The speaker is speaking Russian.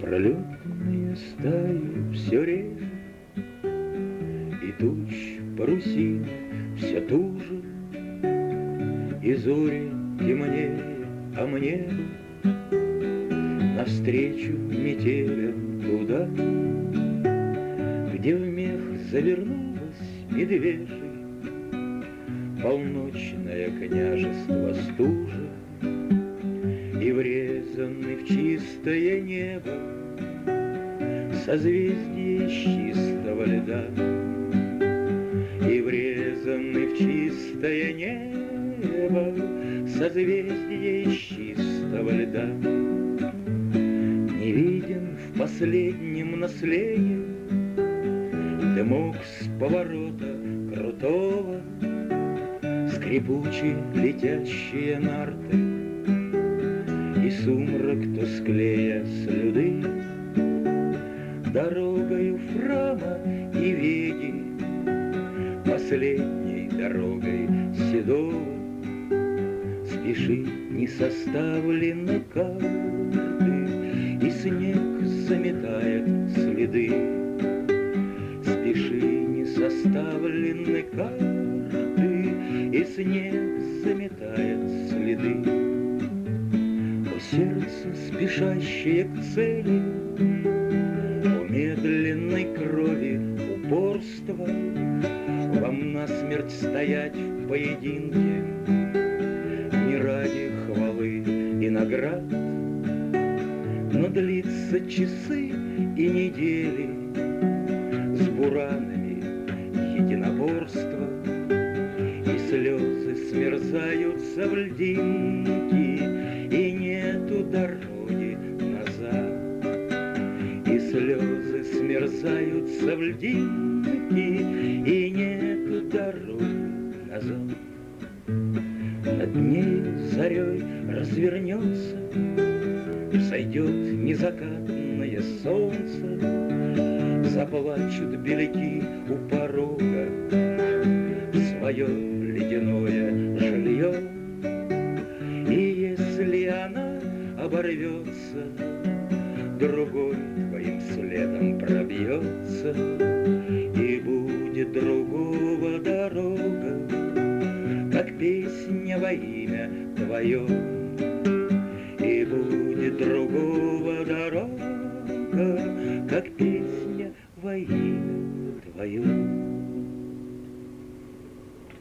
Пролетные стаи все реже, и туч парусина все туже, и зори темнее, а мне навстречу метелям туда, где в мех завернулась медвежий полночное княжество стужи, и врезанный в чистое небо созвездие из чистого льда, и врезанный в чистое небо созвездие из чистого льда. Не виден в последнем наследии дымок с поворота крутого, скрипучие летящие нарты и сумрак тусклея слюды. Дорогою Фрама и Веги, последней дорогой Седова, спеши, не составлены карты, и снег заметает следы. Спеши, не составлены карты, и снег заметает следы. О сердце, спешащее к цели, о медленной крови упорства, вам насмерть стоять в поединке не ради хвалы и наград, но длится часы и недели с буранами единоборства, и слезы смерзаются в льдинки, и нету дороги назад, и слезы смерзаются в льдинки, и нету дороги назад. Над ней зарей развернется, взойдет незакатное солнце, заплачут беляки у порога свое ледяное жилье. И если она оборвется, другой твоим следом пробьется, и будет другого дорога, как песня во имя твое, и будет другого дорога, как песня во имя твое.